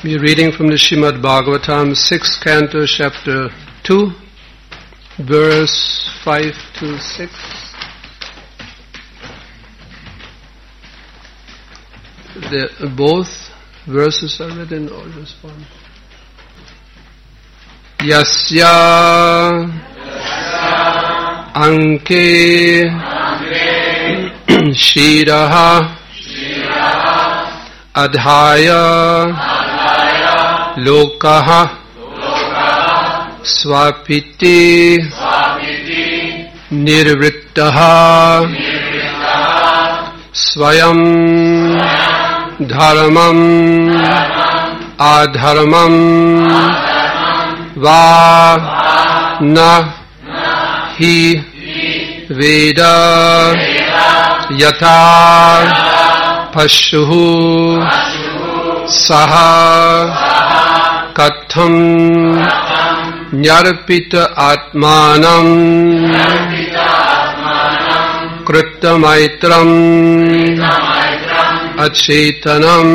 We are reading from the Srimad Bhagavatam, 6th canto, chapter 2, verse 5 to 6. Both verses are written or just one? Yasya Anke Shiraha Adhaya Lokaha Swapiti Nirvrittaha Swayam Dharmam Adharmam Va Na Hi Veda Yatha Pashuhu Saha Katham Nyarpita Atmanam Krita Maitram Achetanam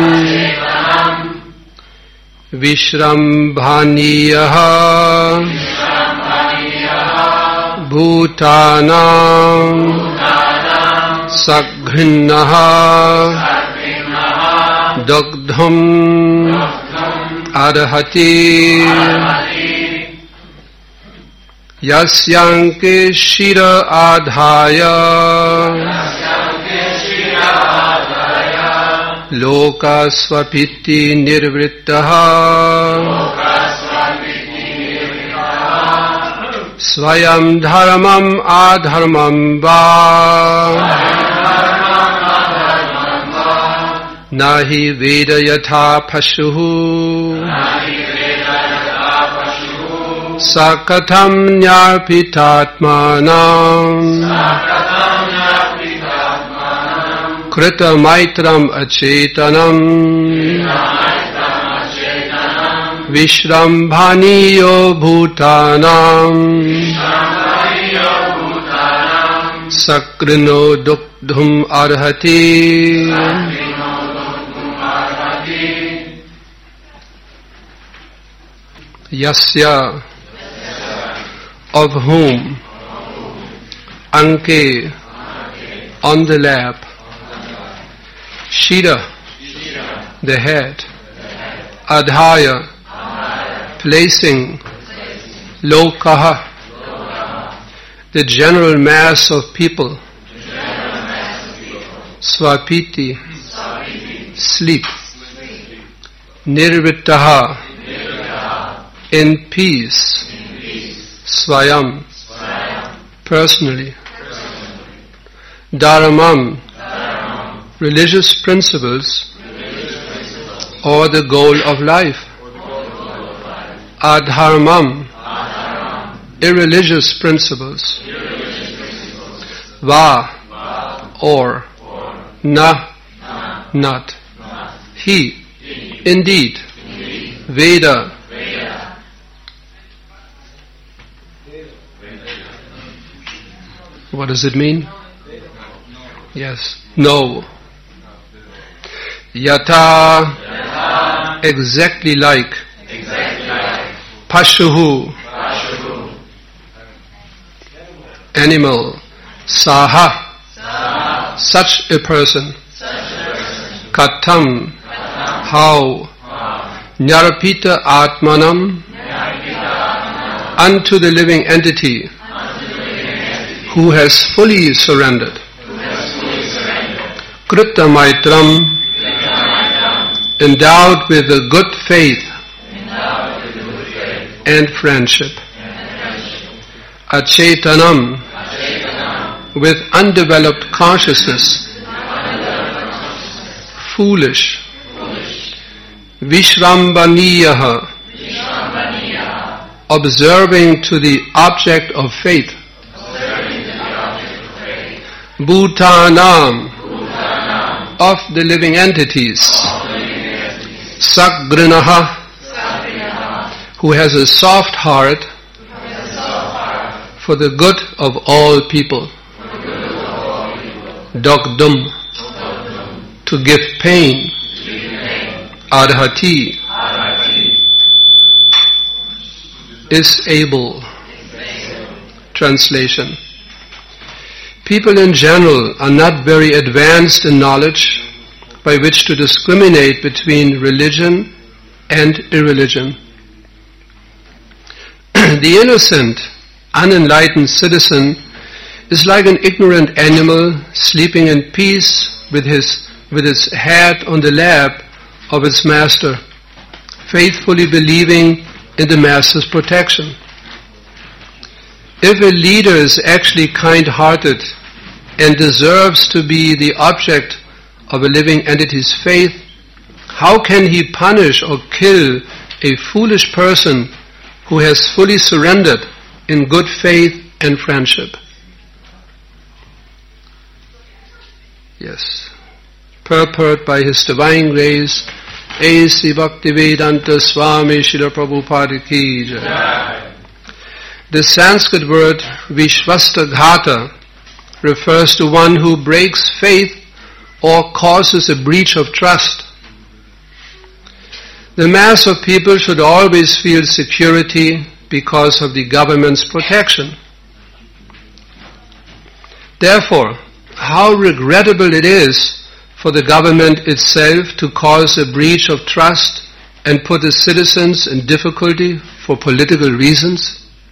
Vishrambhaniyaha Bhutanam Sagrinnaha Dagdham Arhati Yasyanke Shira Adhaya Loka Swapiti Nirvrittaha Swayam Dharmam Adharmam Va Nahi Veda Yatha Pashuhu Sakatham Nyarpitatmanam Krita Maitram Achetanam Vishrambhaniyo Bhutanam Sakrino Dukdhum Arhati Yasya, of whom, Anke, on the lap, Shira, the head, Adhaya, placing, Lokaha, the general mass of people, Swapiti, sleep, Nirvrittaha, in peace, Swayam, personally, Dharmam, religious principles, or the goal of life, Adharmam, irreligious principles, Va, or, Na, not, He, indeed, Veda, what does it mean? Yes. No. Yatha, exactly like. Pashuhu, animal. Saha, such a person. Katham, how. Nyarpita Atmanam, unto the living entity, who has fully surrendered. Krita Maitram, endowed with a good faith and friendship. Achetanam, with undeveloped consciousness. Foolish. Vishrambhaniyaha, observing to the object of faith. Bhutanam, of the living entities. Sagrinaha, who has a soft heart for the good of all people. Dogdum, to give pain. Arhati is able. Translation. People in general are not very advanced in knowledge by which to discriminate between religion and irreligion. The innocent, unenlightened citizen is like an ignorant animal sleeping in peace with its head on the lap of its master, faithfully believing in the master's protection. If a leader is actually kind-hearted and deserves to be the object of a living entity's faith, how can he punish or kill a foolish person who has fully surrendered in good faith and friendship? Yes. Purport by His Divine Grace, A.C. Bhaktivedanta Swami Srila Prabhupada Ki Jai. The Sanskrit word Vishwastaghata refers to one who breaks faith or causes a breach of trust. The mass of people should always feel security because of the government's protection. Therefore, how regrettable it is for the government itself to cause a breach of trust and put the citizens in difficulty for political reasons.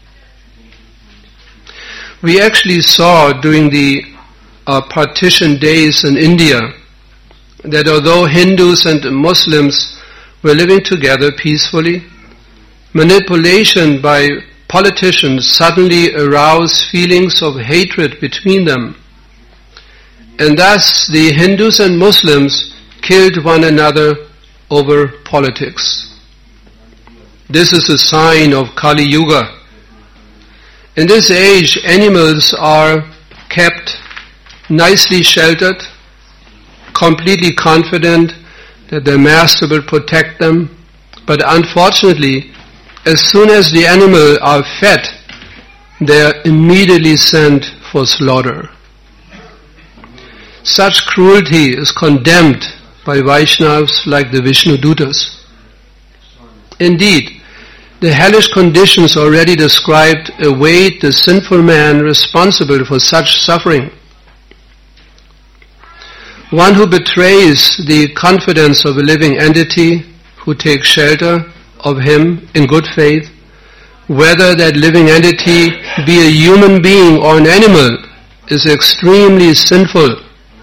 We actually saw during the partition days in India that although Hindus and Muslims were living together peacefully, manipulation by politicians suddenly aroused feelings of hatred between them. And thus the Hindus and Muslims killed one another over politics. This is a sign of Kali Yuga. In this age, animals are kept nicely sheltered, completely confident that their master will protect them. But unfortunately, as soon as the animals are fed, they are immediately sent for slaughter. Such cruelty is condemned by Vaishnavas like the Vishnudutas. Indeed, the hellish conditions already described await the sinful man responsible for such suffering. One who betrays the confidence of a living entity who takes shelter of him in good faith, whether that living entity be a human being or an animal, is extremely sinful.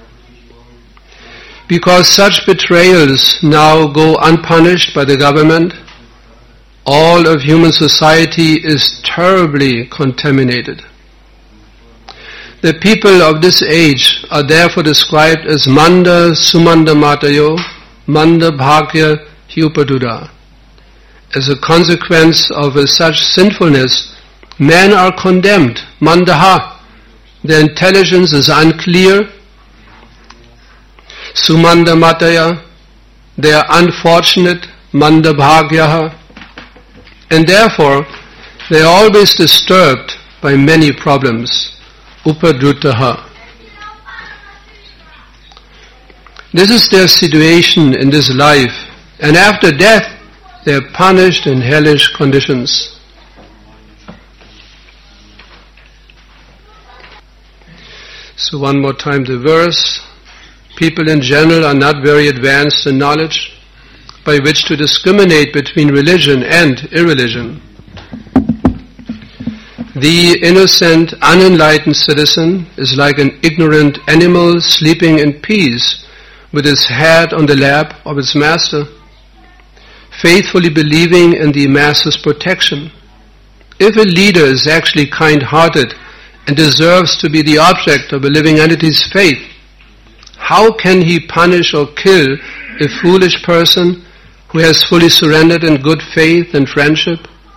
Because such betrayals now go unpunished by the government, all of human society is terribly contaminated. The people of this age are therefore described as Manda Sumanda Matayo, Manda Bhagya Hyupaduda. As a consequence of such sinfulness, men are condemned, Mandaha. Their intelligence is unclear. Sumanda Mataya, they are unfortunate, Manda Bhagyaha. And therefore, they are always disturbed by many problems. Upadrutaha. This is their situation in this life, and after death, they are punished in hellish conditions. So one more time the verse. People in general are not very advanced in knowledge by which to discriminate between religion and irreligion. The innocent, unenlightened citizen is like an ignorant animal sleeping in peace with his head on the lap of its master, faithfully believing in the master's protection. If a leader is actually kind-hearted and deserves to be the object of a living entity's faith, how can he punish or kill a foolish person who has fully surrendered in good faith and friendship?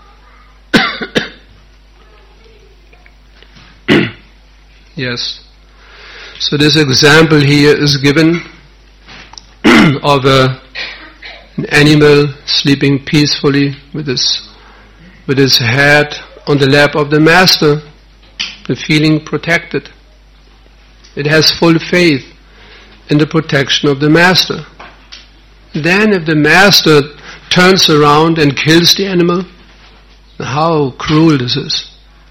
Yes. So this example here is given of an animal sleeping peacefully with his head on the lap of the master, feeling protected. It has full faith in the protection of the master. Then if the master turns around and kills the animal, how cruel this is.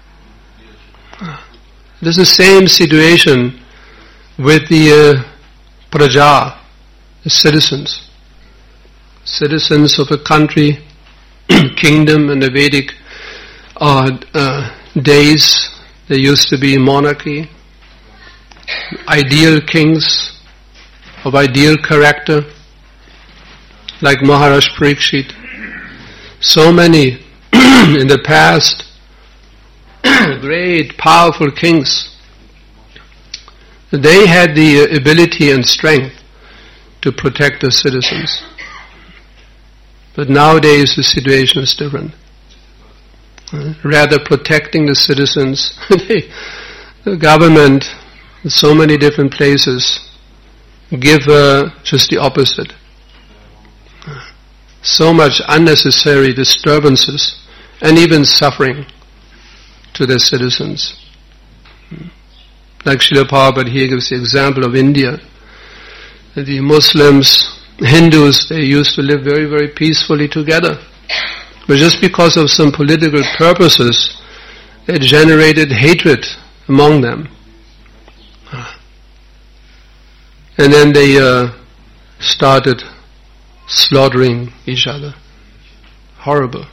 It is the same situation with the praja, the citizens. Citizens of a country, kingdom in the Vedic days, there used to be monarchy, ideal kings of ideal character, like Maharaj Parikshit. So many in the past, great, powerful kings. They had the ability and strength to protect the citizens. But nowadays the situation is different. Rather protecting the citizens, the government in so many different places give just the opposite. So much unnecessary disturbances and even suffering to their citizens. Like Srila Prabhupada here gives the example of India. The Muslims, Hindus, they used to live very, very peacefully together. But just because of some political purposes, it generated hatred among them. And then they started slaughtering each other. Horrible.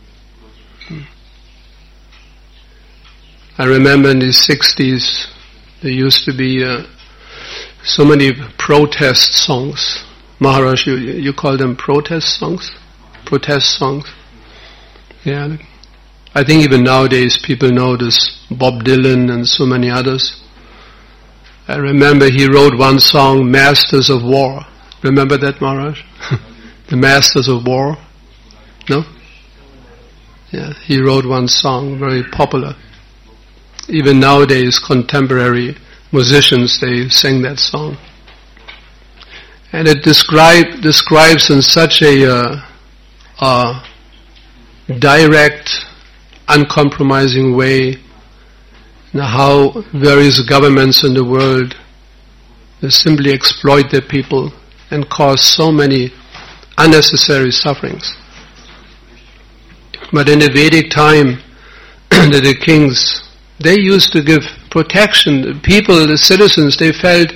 I remember in the 60s, there used to be so many protest songs. Maharaj, you call them protest songs? Protest songs. Yeah. I think even nowadays people know this, Bob Dylan and so many others. I remember he wrote one song, Masters of War. Remember that, Maharaj? The Masters of War? No? Yeah, he wrote one song, very popular. Even nowadays, contemporary musicians, they sing that song. And it describes in such a direct, uncompromising way how various governments in the world simply exploit their people and cause so many unnecessary sufferings. But in the Vedic time, the kings, they used to give protection. The people, the citizens, they felt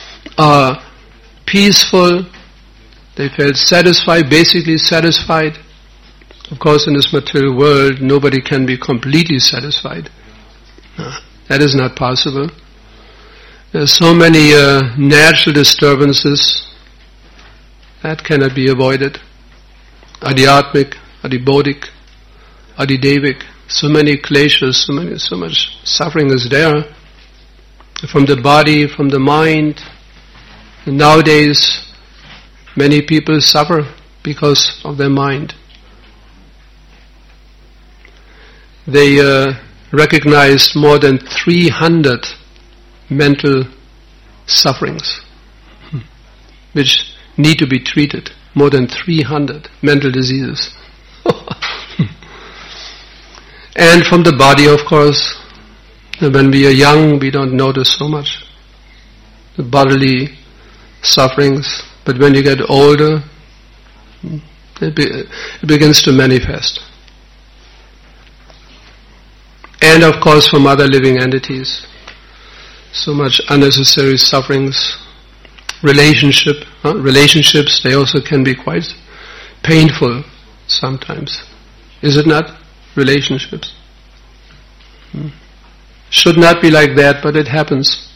peaceful, they felt satisfied, basically satisfied. Of course, in this material world, nobody can be completely satisfied. That is not possible. There are so many natural disturbances that cannot be avoided. Adhyatmic, adhibodic, adhidevic. So many kleshas, so much suffering is there. From the body, from the mind. And nowadays, many people suffer because of their mind. They recognized more than 300 mental sufferings which need to be treated. More than 300 mental diseases. And from the body, of course, when we are young, we don't notice so much the bodily sufferings. But when you get older, it begins to manifest. And of course from other living entities. So much unnecessary sufferings. Relationships, they also can be quite painful sometimes. Is it not? Relationships. Should not be like that, but it happens.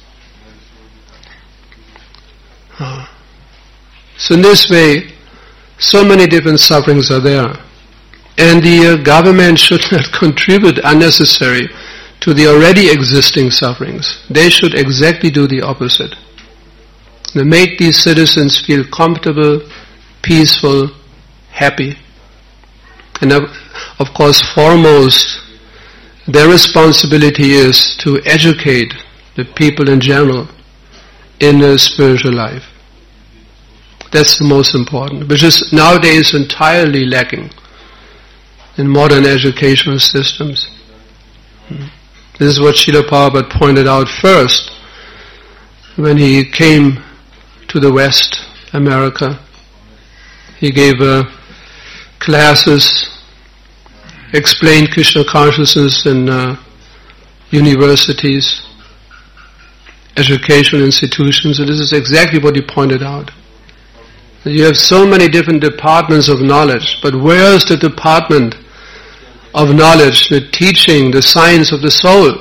So in this way, so many different sufferings are there. And the government should not contribute unnecessary to the already existing sufferings. They should exactly do the opposite. They make these citizens feel comfortable, peaceful, happy. And of course, foremost, their responsibility is to educate the people in general in their spiritual life. That's the most important, which is nowadays entirely lacking in modern educational systems. This is what Srila Prabhupada pointed out first when he came to the West, America. He gave classes, explained Krishna consciousness in universities, educational institutions, and this is exactly what he pointed out. You have so many different departments of knowledge, but where is the department of knowledge, the teaching, the science of the soul?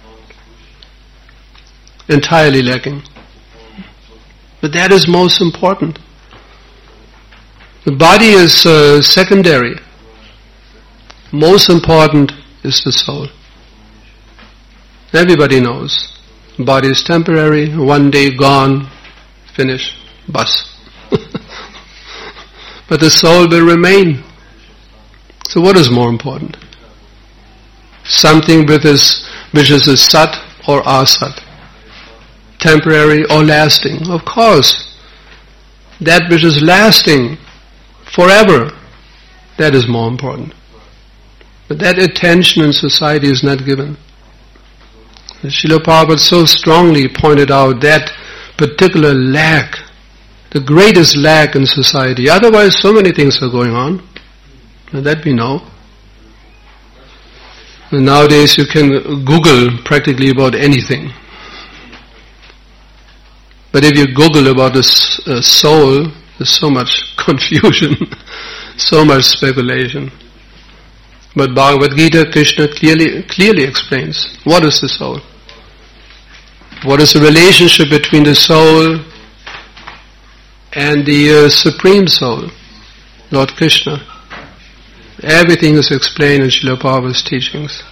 Entirely lacking. But that is most important. The body is secondary. Most important is the soul. Everybody knows. Body is temporary, one day gone, finish, bus. But the soul will remain. So what is more important? Something which is a sat or asat. Temporary or lasting. Of course, that which is lasting forever, that is more important. But that attention in society is not given. Srila Prabhupada so strongly pointed out that particular lack, the greatest lack in society. Otherwise, so many things are going on. And that we know. And nowadays you can Google practically about anything. But if you Google about the soul, there's so much confusion, so much speculation. But Bhagavad Gita, Krishna clearly explains what is the soul. What is the relationship between the soul and the Supreme Soul, Lord Krishna. Everything is explained in Srila Prabhupada's teachings.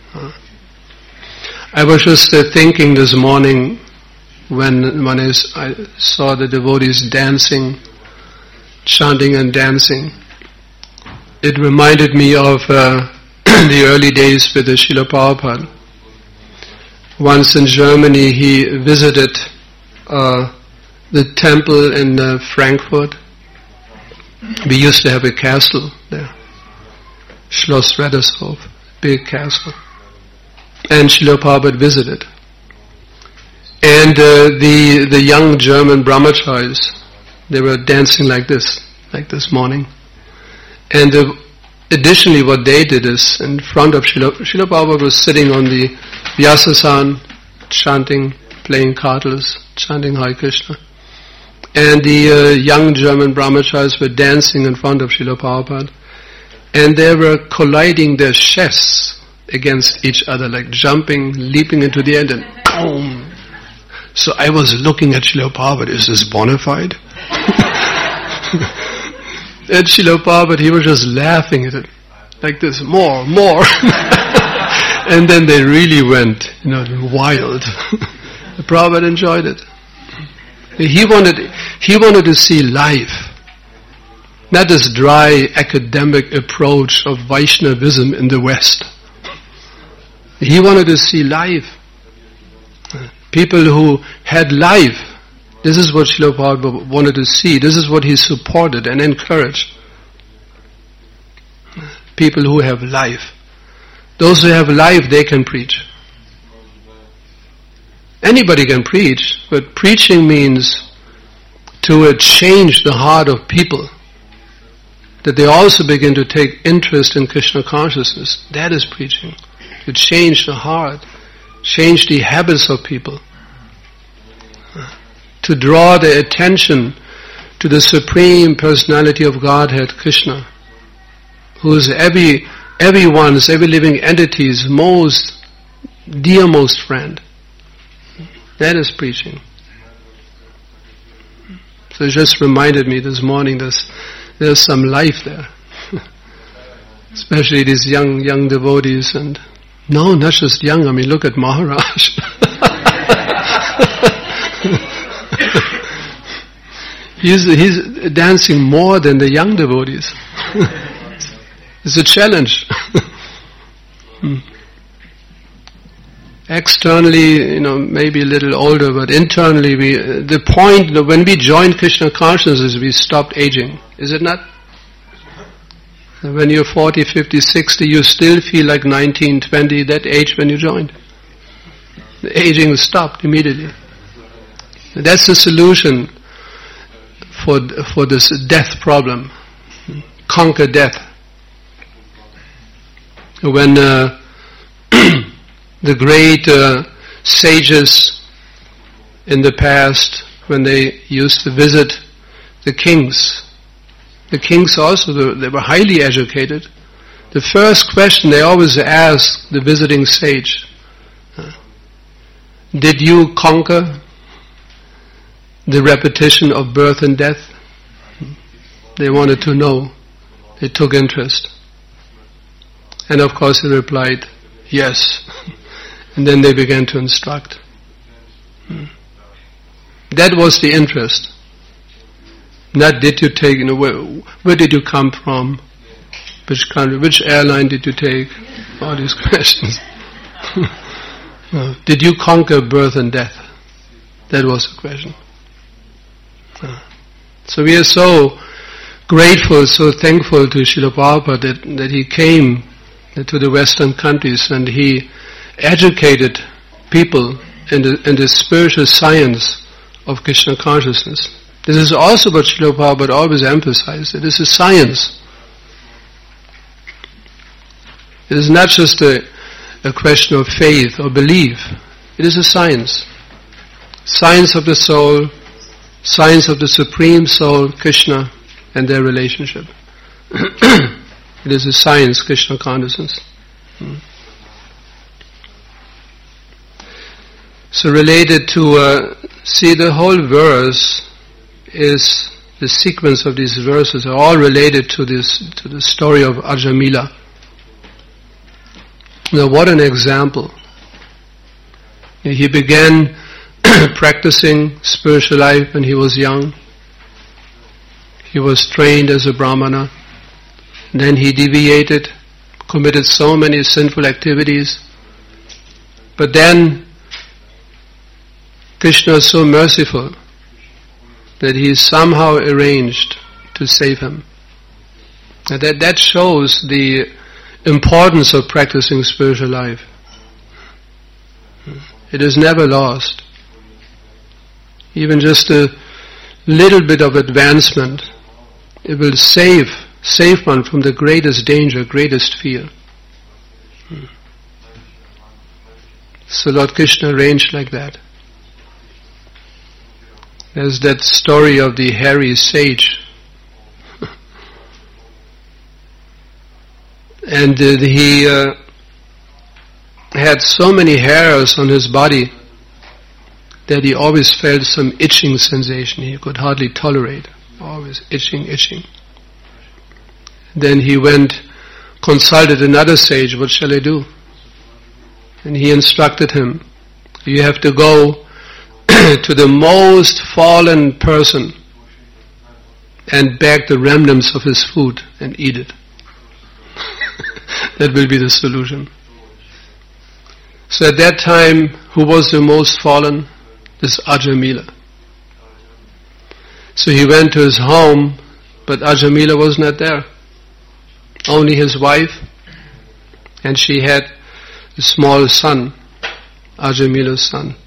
I was just thinking this morning when I saw the devotees dancing, chanting and dancing. It reminded me of the early days with the Srila Prabhupada. Once in Germany he visited the temple in Frankfurt. We used to have a castle there, Schloss Reddershof, big castle. And Srila Prabhupada visited. And the young German brahmacharis, they were dancing like this morning. And additionally what they did is, in front of Srila Prabhupada was sitting on the Vyasasan, chanting, playing kartals, chanting Hare Krishna. And the young German brahmacharis were dancing in front of Srila Prabhupada. And they were colliding their chests against each other, like jumping, leaping into the air, and then boom. So I was looking at Srila Prabhupada, is this bona fide? And Srila Prabhupada, he was just laughing at it, like this, more. And then they really went, wild. Prabhupada enjoyed it. He wanted to see life, not this dry academic approach of Vaishnavism in the West. He wanted to see life. People who had life. This is what Srila Prabhupada wanted to see. This is what he supported and encouraged. People who have life. Those who have life, they can preach. Anybody can preach, but preaching means to change the heart of people. That they also begin to take interest in Krishna consciousness. That is preaching. To change the heart, change the habits of people. To draw their attention to the Supreme Personality of Godhead, Krishna, who is every living entity's most dearmost friend. That is preaching. So it just reminded me this morning there's some life there. Especially these young devotees, and no, not just young, look at Maharaj. He's dancing more than the young devotees. It's a challenge. Externally, maybe a little older, but internally, the point when we joined Krishna consciousness, we stopped aging. Is it not? When you're 40, 50, 60, you still feel like 19, 20, that age when you joined. The aging stopped immediately. That's the solution for this death problem. conquer death. When the great sages in the past, when they used to visit the kings also, they were highly educated. The first question they always ask the visiting sage, did you conquer the repetition of birth and death? They wanted to know. They took interest. And of course he replied, yes. And then they began to instruct. That was the interest. Not did you take, where did you come from? Which country, which airline did you take? All these questions. Did you conquer birth and death? That was the question. So we are so grateful, so thankful to Srila Prabhupada that he came to the Western countries and he educated people in the spiritual science of Krishna consciousness. This is also what Srila Prabhupada always emphasized. It is a science. It is not just a question of faith or belief. It is a science. Science of the soul, science of the Supreme Soul, Krishna, and their relationship. It is a science, Krishna consciousness. So related to, see the whole verse is, the sequence of these verses are all related to the story of Ajamila. Now what an example. He began practicing spiritual life when he was young. He was trained as a Brahmana. Then he deviated, committed so many sinful activities. But then Krishna is so merciful that he somehow arranged to save him. And that shows the importance of practicing spiritual life. It is never lost. Even just a little bit of advancement, it will save one from the greatest danger, greatest fear. So Lord Krishna arranged like that. There's that story of the hairy sage. And he had so many hairs on his body that he always felt some itching sensation he could hardly tolerate. Always itching. Then he consulted another sage, what shall I do? And he instructed him, you have to go to the most fallen person and beg the remnants of his food and eat it. That will be the solution. So at that time, who was the most fallen? This Ajamila. So he went to his home, but Ajamila was not there. Only his wife, and she had a small son, Ajamila's son.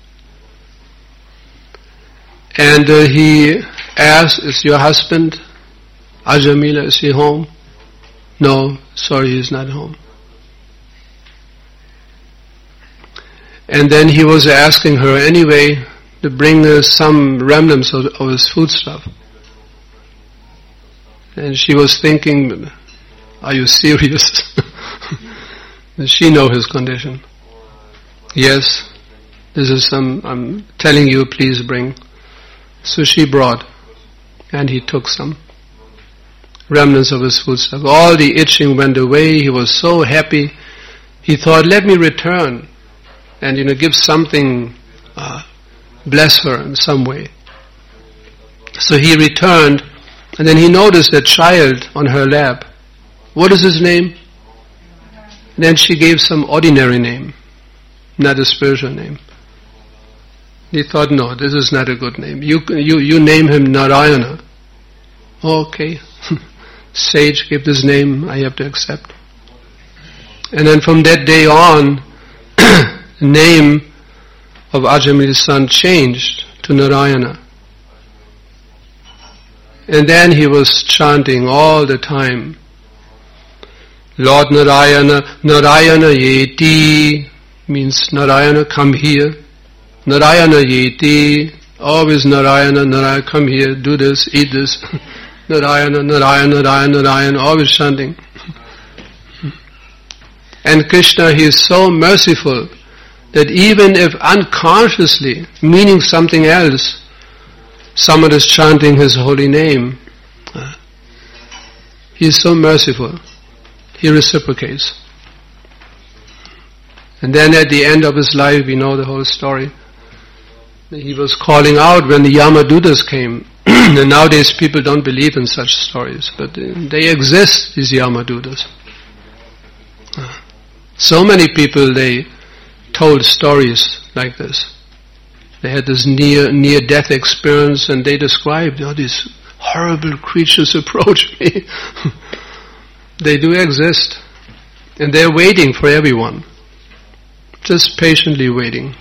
And he asked, is your husband, Ajamila, is he home? No, sorry, he's not home. And then he was asking her anyway to bring some remnants of his foodstuff. And she was thinking, are you serious? Does she know his condition? Yes, this is I'm telling you, please bring. So she brought, and he took some remnants of his foodstuff. All the itching went away. He was so happy. He thought, let me return and give something, bless her in some way. So he returned, and then he noticed a child on her lap. What is his name? And then she gave some ordinary name, not a spiritual name. He thought, no, this is not a good name. You name him Narayana. Okay. Sage gave this name, I have to accept. And then from that day on, the name of Ajamila's son changed to Narayana. And then he was chanting all the time, Lord Narayana, Narayana Yeti, means Narayana, come here. Narayana Yeti, always Narayana, Narayana, come here, do this, eat this. Narayana, Narayana, Narayana, Narayana, always chanting. And Krishna, he is so merciful that even if unconsciously, meaning something else, someone is chanting his holy name, he is so merciful. He reciprocates. And then at the end of his life, we know the whole story. He was calling out when the Yamadutas came. And nowadays people don't believe in such stories, but they exist, these Yamadutas. So many people, they told stories like this. They had this near-death experience, and they described, these horrible creatures approach me. They do exist. And they're waiting for everyone. Just patiently waiting.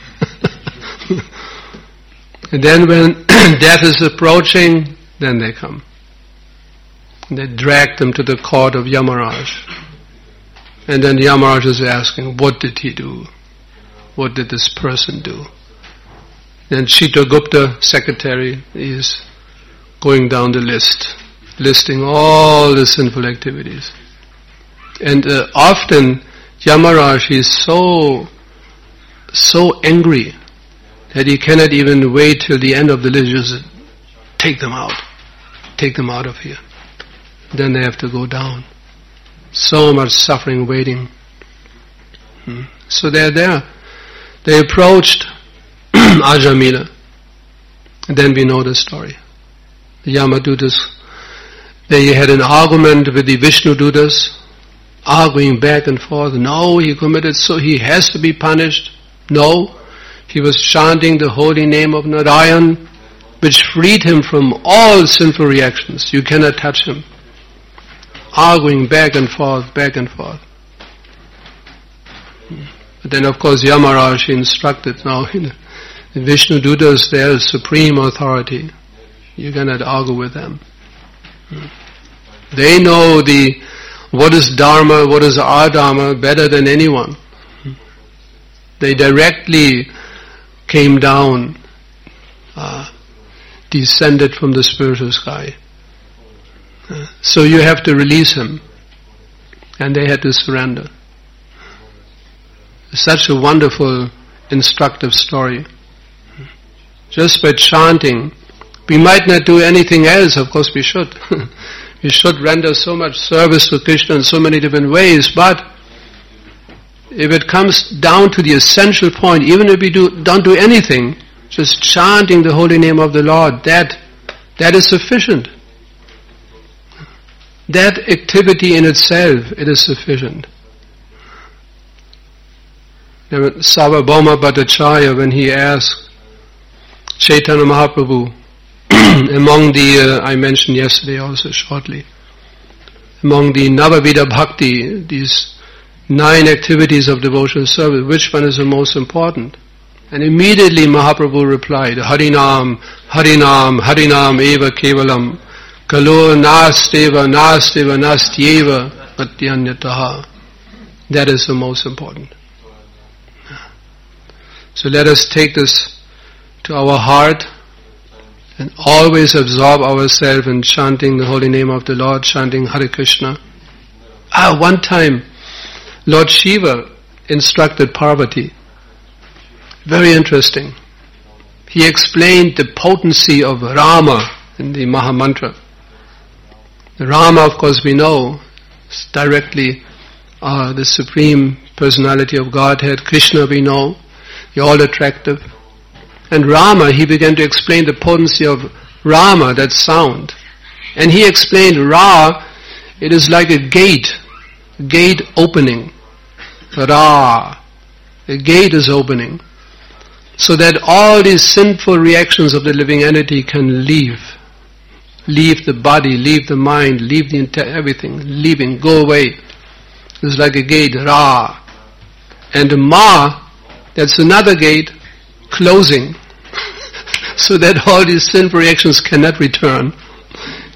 And then when death is approaching, then they come. And they drag them to the court of Yamaraj. And then Yamaraj is asking, what did he do? What did this person do? Then Chitragupta, secretary, is going down the list, listing all the sinful activities. And often Yamaraj is so angry that he cannot even wait till the end of the list, just take them out of here. Then they have to go down. So much suffering waiting. So they're there. They approached Ajamila. And then we know the story. The Yamadutas, they had an argument with the Vishnudutas, arguing back and forth. No, he committed, so he has to be punished. No, he was chanting the holy name of Narayan, which freed him from all sinful reactions. You cannot touch him. Arguing back and forth, back and forth. But then of course Yamaraj instructed, now the Vishnudutas, they are supreme authority. You cannot argue with them. They know what is Dharma, what is Adharma better than anyone. They directly came down, descended from the spiritual sky. So you have to release him. And they had to surrender. Such a wonderful, instructive story. Just by chanting, we might not do anything else, of course we should. We should render so much service to Krishna in so many different ways, but if it comes down to the essential point, even if we don't do anything, just chanting the holy name of the Lord, that is sufficient. That activity in itself, it is sufficient. Sarvabhauma Bhattacharya, when he asked Chaitanya Mahaprabhu, among the, I mentioned yesterday also shortly, among the Navavida Bhakti, these 9 activities of devotional service, which one is the most important? And immediately Mahaprabhu replied, Harinam, Harinam, Harinam eva kevalam, Kalo nasteva, nasteva, nastyeva, atyanyataha. That is the most important. So let us take this to our heart and always absorb ourselves in chanting the holy name of the Lord, chanting Hare Krishna. One time, Lord Shiva instructed Parvati. Very interesting. He explained the potency of Rama in the Mahamantra. Rama, of course, we know, is directly the Supreme Personality of Godhead. Krishna, we know, you're all attractive. And Rama, he began to explain the potency of Rama, that sound. And he explained Ra, it is like a gate opening. Ra, a gate is opening. So that all these sinful reactions of the living entity can leave. Leave the body, leave the mind, leave the everything, leaving, go away. It's like a gate, Ra. And Ma, that's another gate, closing. So that all these sinful reactions cannot return.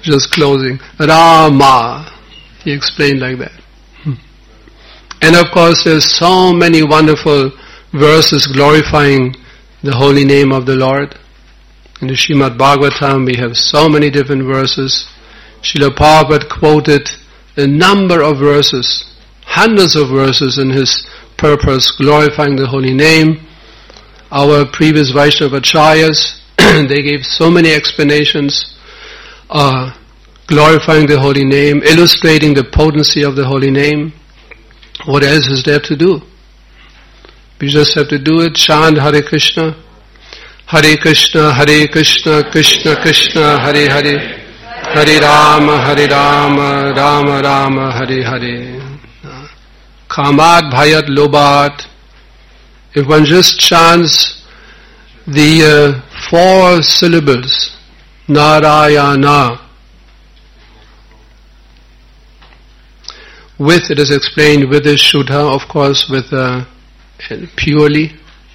just closing. Rama. He explained like that. And of course there's so many wonderful verses glorifying the holy name of the Lord. In the Srimad Bhagavatam we have so many different verses. Srila Prabhupada quoted a number of verses, hundreds of verses in his purpose glorifying the holy name. Our previous Vaishnava Acharyas, they gave so many explanations glorifying the holy name, illustrating the potency of the holy name. What else is there to do? We just have to do it, chant Hare Krishna, Hare Krishna, Hare Krishna, Krishna Krishna, Hare Hare, Hare Rama, Hare Rama, Rama Rama, Hare Hare. Kamat Bhayat Lobat. If one just chants the 4 syllables, Narayana, with, it is explained, with a Shuddha, of course, with purely,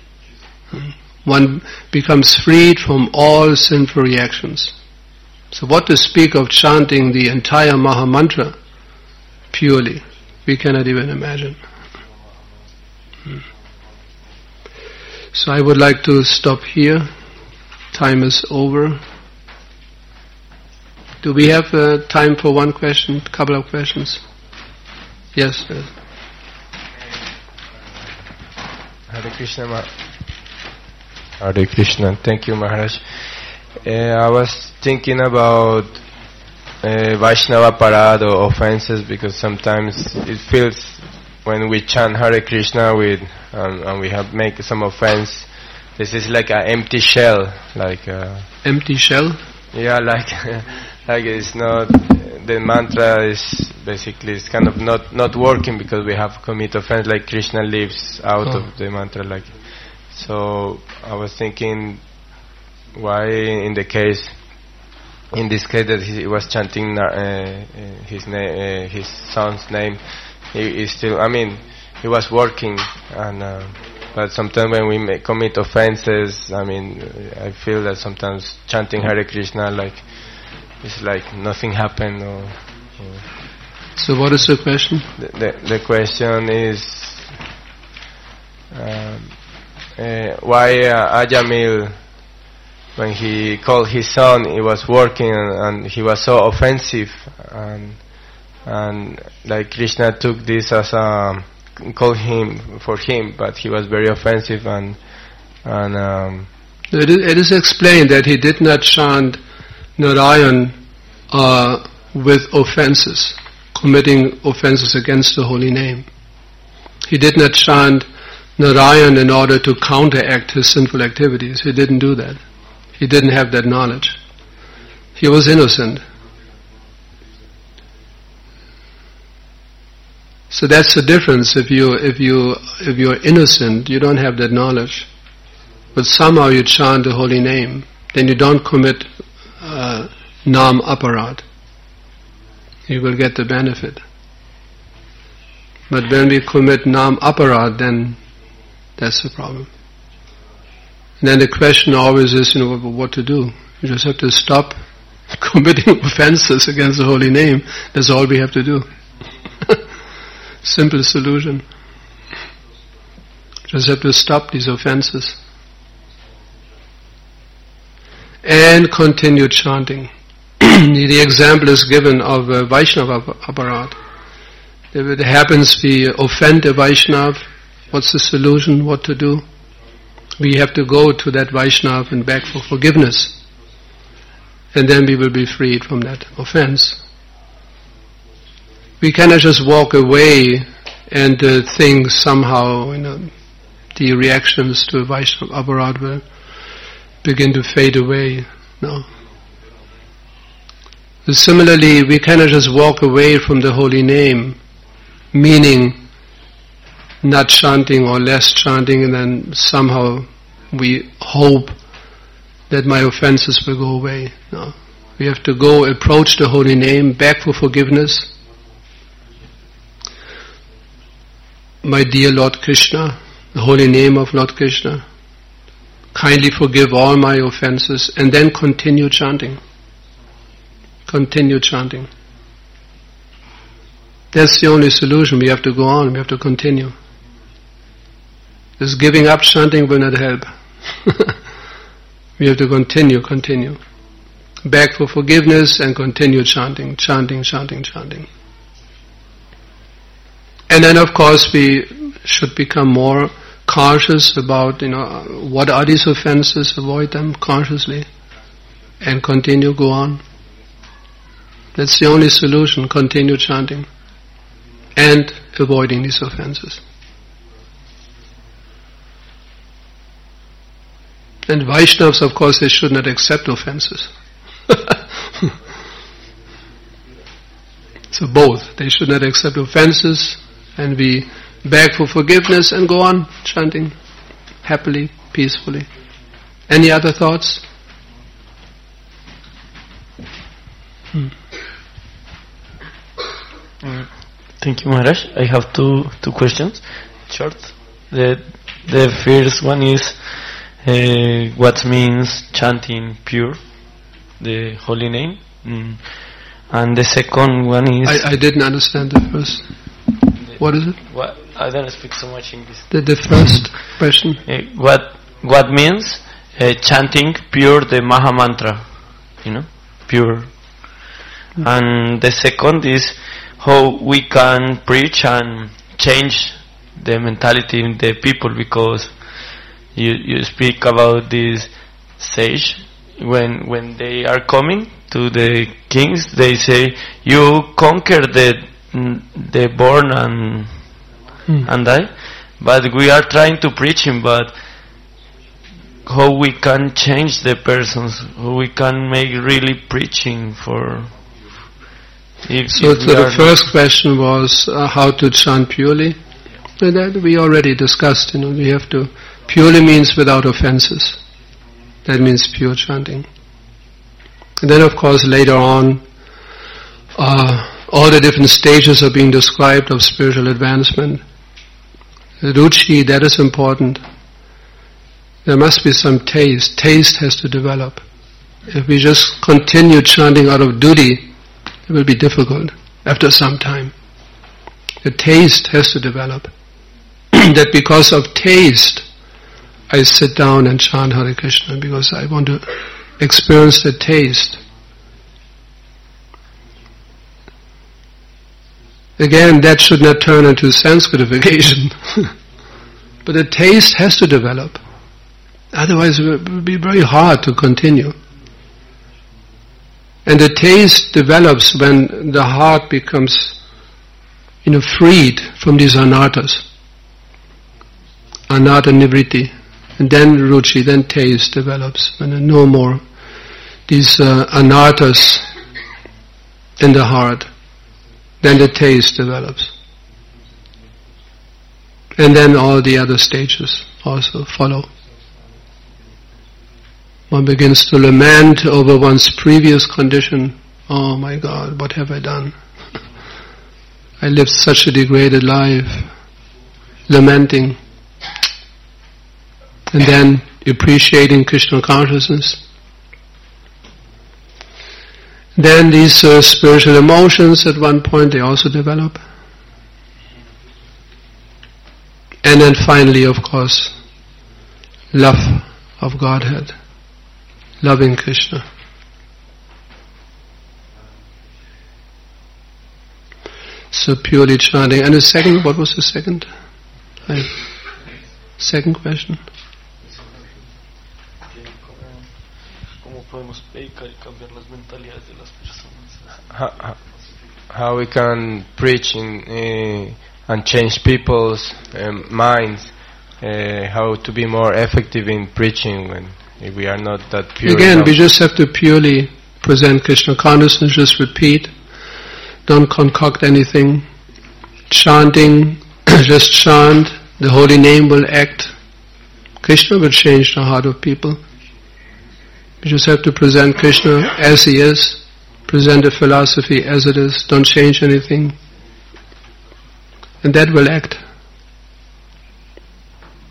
one becomes freed from all sinful reactions. So what to speak of chanting the entire Maha Mantra purely? We cannot even imagine. So I would like to stop here. Time is over. Do we have time for one question, couple of questions? Yes. Hare Krishna. Hare Krishna. Thank you, Maharaj. I was thinking about Vaishnava Parad or offenses, because sometimes it feels when we chant Hare Krishna and we have make some offense, this is like an empty shell, like empty shell. Yeah, like it's not, the mantra is basically, it's kind of not working because we have commit offense, like Krishna lives out of the mantra, like. So I was thinking, why in this case that he was chanting his son's name, he still, I mean, he was working, and but sometimes when we commit offenses, I mean, I feel that sometimes chanting Hare Krishna, like, it's like nothing happened. So what is the question? The question is why Ajamil, when he called his son, he was working and he was so offensive, and like Krishna took this as a called him for him, but he was very offensive, and it is explained that he did not chant Narayan with offenses, committing offenses against the holy name. He did not chant Narayan in order to counteract his sinful activities. He didn't do that. He didn't have that knowledge. He was innocent. So that's the difference. If you're innocent, you don't have that knowledge, but somehow you chant the holy name, then you don't commit nam aparad. You will get the benefit. But when we commit nam aparad, then that's the problem. And then the question always is, what to do? You just have to stop committing offenses against the holy name. That's all we have to do. Simple solution. Just have to stop these offenses. And continue chanting. The example is given of Vaishnava aparad. If it happens we offend a Vaishnav, what's the solution? What to do? We have to go to that Vaishnav and beg for forgiveness. And then we will be freed from that offense. We cannot just walk away and think somehow, the reactions to Vaishnava aparad will begin to fade away. No. Similarly, we cannot just walk away from the holy name, meaning not chanting or less chanting, and then somehow we hope that my offenses will go away. No. We have to go approach the holy name, beg for forgiveness. My dear Lord Krishna, the holy name of Lord Krishna, kindly forgive all my offenses, and then continue chanting. continue chanting. That's the only solution. We have to go on, we have to continue. Just giving up chanting will not help. We have to continue. Beg for forgiveness and continue chanting. And then of course we should become more conscious about, what are these offenses, avoid them consciously and continue, go on. That's the only solution, continue chanting and avoiding these offenses. And Vaishnavas, of course, they should not accept offenses. So both, they should not accept offenses, and we beg for forgiveness and go on chanting happily, peacefully. Any other thoughts? Thank you, Maharaj. I have two questions, short. The first one is what means chanting pure, the holy name, and the second one is. I didn't understand the first. What is it? I don't speak so much English. The first question. What means chanting pure the Maha Mantra, pure. And the second is how we can preach and change the mentality in the people, because you speak about this sage when they are coming to the kings, they say you conquer the born and die, but we are trying to preach him, but how we can change the persons, how we can make really preaching for. So the first question was how to chant purely. And that we already discussed. We have to. Purely means without offenses. That means pure chanting. And then, of course, later on, all the different stages are being described of spiritual advancement. Ruchi, that is important. There must be some taste. Taste has to develop. If we just continue chanting out of duty, it will be difficult after some time. The taste has to develop. That because of taste, I sit down and chant Hare Krishna, because I want to experience the taste. Again, that should not turn into Sanskarification. But the taste has to develop. Otherwise it will be very hard to continue. And the taste develops when the heart becomes, freed from these anarthas. Anartha nivritti. And then ruchi, then taste develops. When there are no more these anarthas in the heart, then the taste develops. And then all the other stages also follow. One begins to lament over one's previous condition. Oh my God, what have I done? I lived such a degraded life. Lamenting. And then appreciating Krishna consciousness. Then these spiritual emotions at one point, they also develop. And then finally, of course, love of Godhead. Loving Krishna. So purely chanting. And the second, what was the second? Second question. How we can preach and change people's minds, how to be more effective in preaching when we are not that pure. Again, enough. we just have to purely present Krishna consciousness, just repeat, don't concoct anything. Chanting, just chant, the holy name will act. Krishna will change the heart of people. You just have to present Krishna as he is, present the philosophy as it is, don't change anything. And that will act.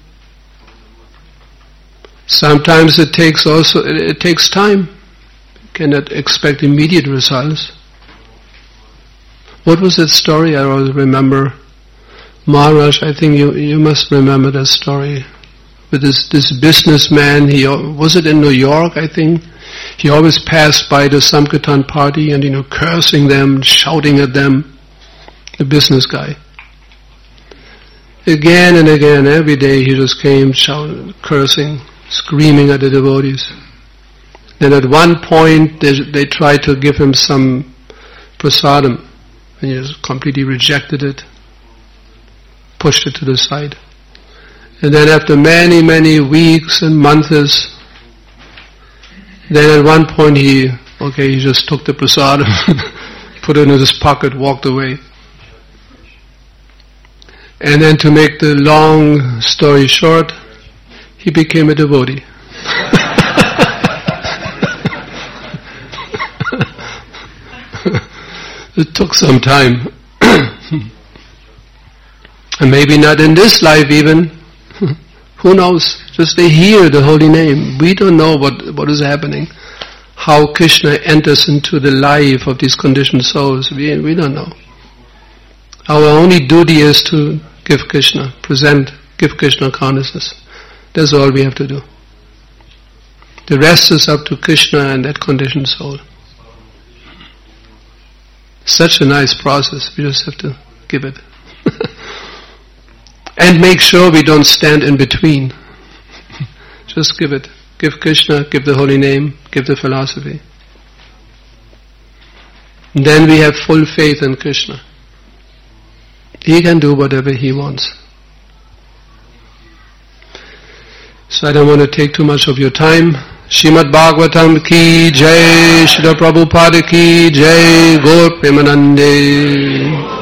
Sometimes it takes time. cannot expect immediate results. What was that story? I always remember. Maharaj, I think you must remember that story. With this businessman, was it in New York, I think? He always passed by the Sankirtan party and, cursing them, shouting at them. The business guy. Again and again, every day he just came shouting, cursing, screaming at the devotees. Then at one point they tried to give him some prasadam, and he just completely rejected it, pushed it to the side. And then after many, many weeks and months, then at one point he just took the prasadam, put it in his pocket, walked away. And then to make the long story short, he became a devotee. It took some time. And maybe not in this life even. Who knows? Just they hear the holy name. We don't know what is happening. How Krishna enters into the life of these conditioned souls. We don't know. Our only duty is to give Krishna, give Krishna consciousness. That's all we have to do. The rest is up to Krishna and that conditioned soul. Such a nice process, we just have to give it. And make sure we don't stand in between. Just give it. Give Krishna, give the holy name, give the philosophy. And then we have full faith in Krishna. He can do whatever he wants. So I don't want to take too much of your time. Srimad Bhagavatam ki jai, Srila Prabhupada ki jai, Gaur Premanande.